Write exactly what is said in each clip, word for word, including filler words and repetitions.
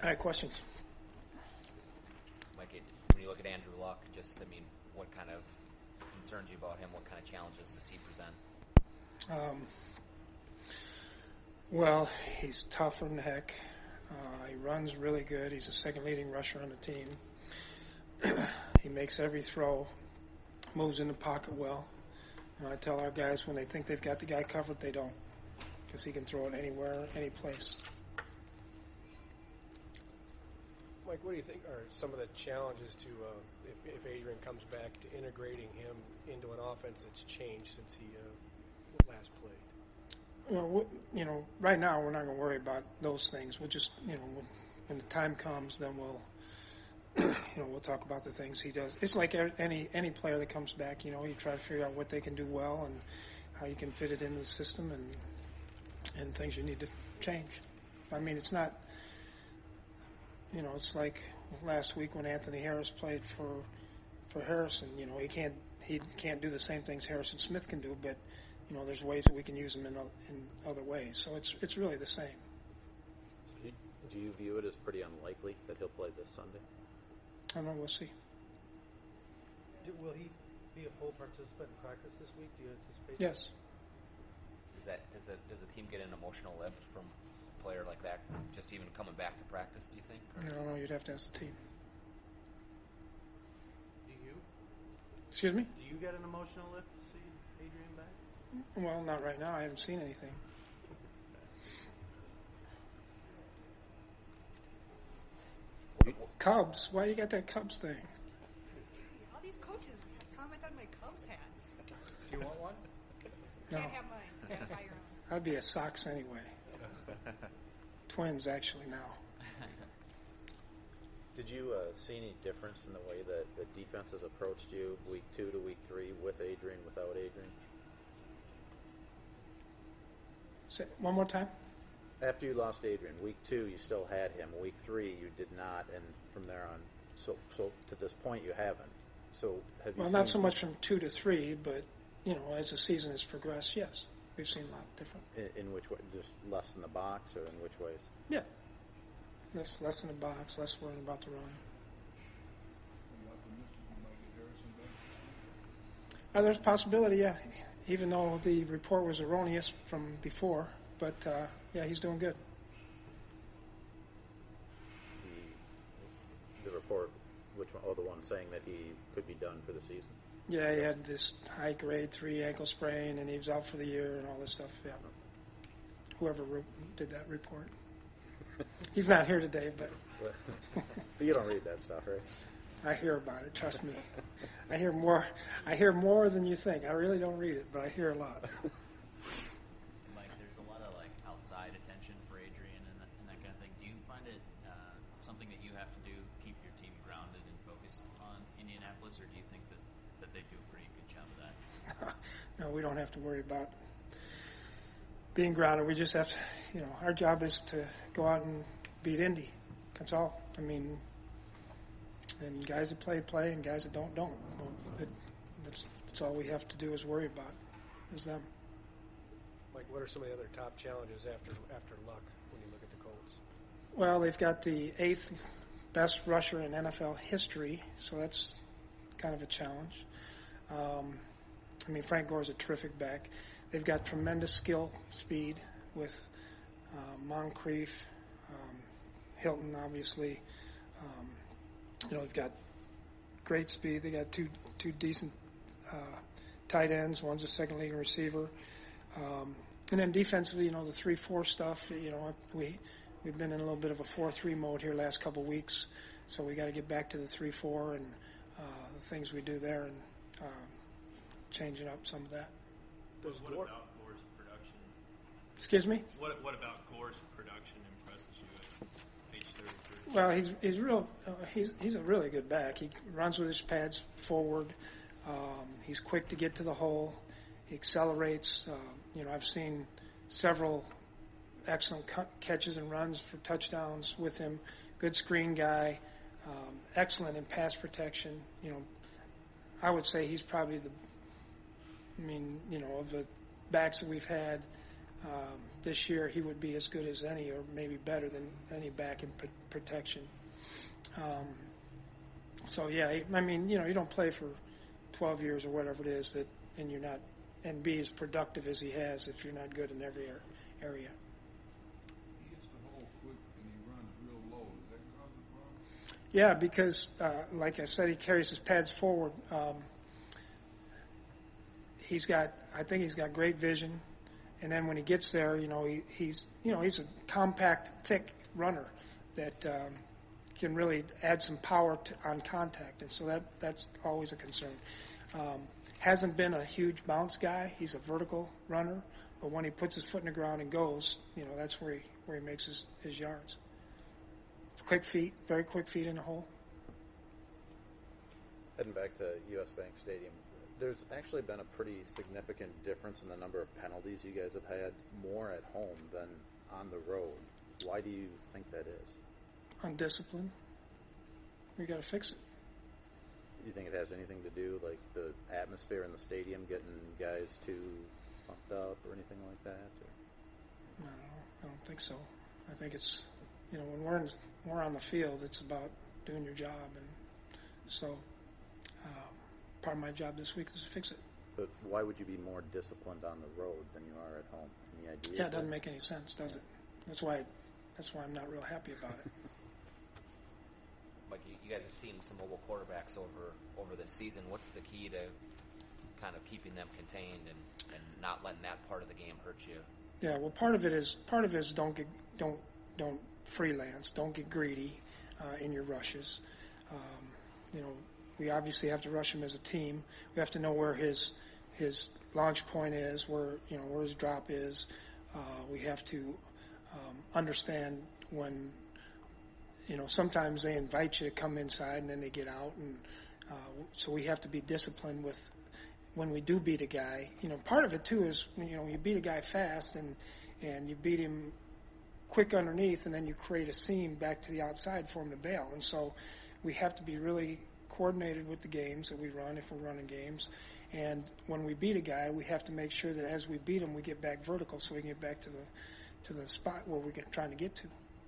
All right, questions? Mike, when you look at Andrew Luck, just, I mean, what kind of concerns you about him? What kind of challenges does he present? Um, well, he's tough from the heck. Uh, he runs really good. He's the second leading rusher on the team. He makes every throw, moves in the pocket well. And I tell our guys when they think they've got the guy covered, they don't, because he can throw it anywhere, any place. Mike, what do you think are some of the challenges to, uh, if, if Adrian comes back, to integrating him into an offense that's changed since he uh, last played? Well, you know, right now we're not going to worry about those things. We'll just, you know, when the time comes, then we'll, you know, we'll talk about the things he does. It's like any any player that comes back. You know, you try to figure out what they can do well and how you can fit it into the system and and things you need to change. I mean, it's not. You know, it's like last week when Anthony Harris played for for Harrison. You know, he can't he can't do the same things Harrison Smith can do, but you know, there's ways that we can use him in in other ways. So it's it's really the same. Do you view it as pretty unlikely that he'll play this Sunday? I don't know. We'll see. Do, will he be a full participant in practice this week? Do you anticipate? Yes. Does that does the does the team get an emotional lift from a player like that, just even coming back to practice? Do you think? Or? I don't know. You'd have to ask the team. Do you? Excuse me? Do you get an emotional lift to see Adrian back? Well, not right now. I haven't seen anything. Cubs. Why you got that Cubs thing? All these coaches have comment on my Cubs hats. Do you want one? No. Can't have mine. You gotta buy your own. I'd be a Sox anyway. Twins, actually, now. Did you uh, see any difference in the way that the defense has approached you week two to week three with Adrian, without Adrian? Say one more time. After you lost Adrian, week two you still had him. Week three you did not, and from there on, so so to this point you haven't. So have you? Well, seen not so much from two to three, but you know, as the season has progressed, yes, we've seen a lot different. In, in which way? Just less in the box, or in which ways? Yeah, less less in the box, less worrying about the run. Uh, there's a possibility, yeah. Even though the report was erroneous from before, but uh, yeah, he's doing good. The, the report, which one? Oh, the one saying that he could be done for the season. Yeah, he had this high grade three ankle sprain, and he was out for the year, and all this stuff. Yeah, whoever wrote, did that report. He's not here today, but but you don't read that stuff, right? I hear about it. Trust me, I hear more. I hear more than you think. I really don't read it, but I hear a lot. Mike, there's a lot of like outside attention for Adrian and that, and that kind of thing. Do you find it uh, something that you have to do, keep your team grounded and focused on Indianapolis, or do you think that, that they do a pretty good job of that? No, we don't have to worry about being grounded. We just have to, you know, our job is to go out and beat Indy. That's all. I mean. And guys that play, play, and guys that don't, don't. Well, it, that's, that's all we have to do is worry about is them. Mike, what are some of the other top challenges after after Luck when you look at the Colts? Well, they've got the eighth best rusher in N F L history, so that's kind of a challenge. Um, I mean, Frank Gore's a terrific back. They've got tremendous skill, speed with uh, Moncrief, um, Hilton, obviously. Um, You know, they've got great speed. They got two two decent uh, tight ends. One's a second league receiver, um, and then defensively, you know, the three four stuff. You know, we we've been in a little bit of a four three mode here last couple of weeks, so we got to get back to the three four and uh, the things we do there and uh, changing up some of that. What, what about Gore's production? Excuse me? What what about Gore's production impresses you at age thirty-three? Well, he's he's real. Uh, he's he's a really good back. He runs with his pads forward. Um, he's quick to get to the hole. He accelerates. Uh, you know, I've seen several excellent cu- catches and runs for touchdowns with him. Good screen guy. Um, excellent in pass protection. You know, I would say he's probably the. I mean, you know, of the backs that we've had, Um, this year he would be as good as any, or maybe better than any back in pr- protection. Um, so yeah, he, I mean, you know, you don't play for twelve years or whatever it is that, and you're not, and be as productive as he has if you're not good in every ar- area. He hits the whole foot and he runs real low. Is that cause a problem? Yeah, because uh, like I said, he carries his pads forward. Um, he's got, I think he's got great vision. And then when he gets there, you know, he, he's, you know, he's a compact, thick runner that um, can really add some power to, on contact, and so that that's always a concern. Um, hasn't been a huge bounce guy. He's a vertical runner, but when he puts his foot in the ground and goes, you know, that's where he where he makes his, his yards. Quick feet, very quick feet in the hole. Heading back to U S Bank Stadium, there's actually been a pretty significant difference in the number of penalties you guys have had more at home than on the road. Why do you think that is? Undisciplined. We got to fix it. Do you think it has anything to do, like the atmosphere in the stadium, getting guys too pumped up or anything like that? Or? No, I don't think so. I think it's, you know, when we're in, we're on the field, it's about doing your job, and so uh, part of my job this week is to fix it. But why would you be more disciplined on the road than you are at home? Any idea? Yeah, it doesn't make any sense, does it? That's why. That's why I'm not real happy about it. Like you, you guys have seen some mobile quarterbacks over over the season. What's the key to kind of keeping them contained and, and not letting that part of the game hurt you? Yeah, well, part of it is part of it is don't get don't don't freelance, don't get greedy uh, in your rushes. Um, you know, we obviously have to rush him as a team. We have to know where his his launch point is, where you know where his drop is. Uh, we have to um, understand when. You know, sometimes they invite you to come inside and then they get out, and uh, so we have to be disciplined with when we do beat a guy. You know, part of it too is you know you beat a guy fast and and you beat him quick underneath, and then you create a seam back to the outside for him to bail. And so we have to be really coordinated with the games that we run if we're running games. And when we beat a guy, we have to make sure that as we beat him, we get back vertical so we can get back to the to the spot where we're trying to get to.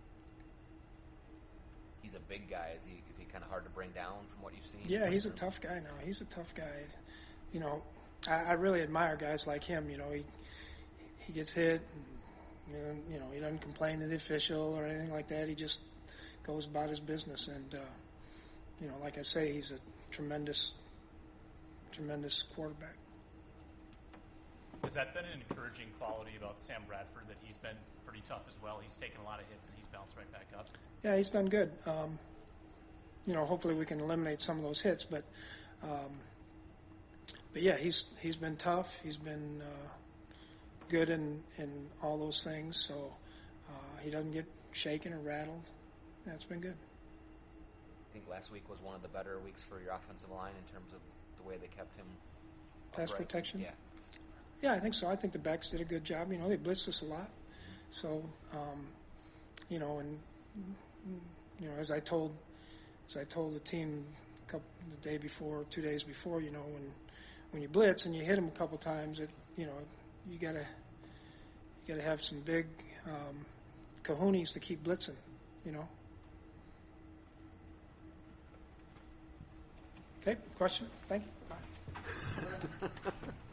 He's a big guy. Is he is he kind of hard to bring down from what you've seen? Yeah, he's a tough guy now. He's a tough guy. You know, I, I really admire guys like him. You know, he he gets hit, and, you know, you know, he doesn't complain to the official or anything like that. He just goes about his business. And, uh, you know, like I say, he's a tremendous, tremendous quarterback. Has that been an encouraging quality about Sam Bradford, that he's been pretty tough as well? He's taken a lot of hits and he's bounced right back up. Yeah, he's done good. Um, you know, hopefully we can eliminate some of those hits, but um, but yeah, he's he's been tough. He's been uh, good in, in all those things. So uh, he doesn't get shaken or rattled. That's been good. I think last week was one of the better weeks for your offensive line in terms of the way they kept him Pass upright. protection? Yeah. Yeah, I think so. I think the backs did a good job. You know, they blitzed us a lot. So, um, you know, and you know, as I told, as I told the team a couple, the day before, two days before, you know, when when you blitz and you hit them a couple times, it, you know, you gotta you gotta have some big um, cojones to keep blitzing. You know. Okay. Question. Thank you. Bye.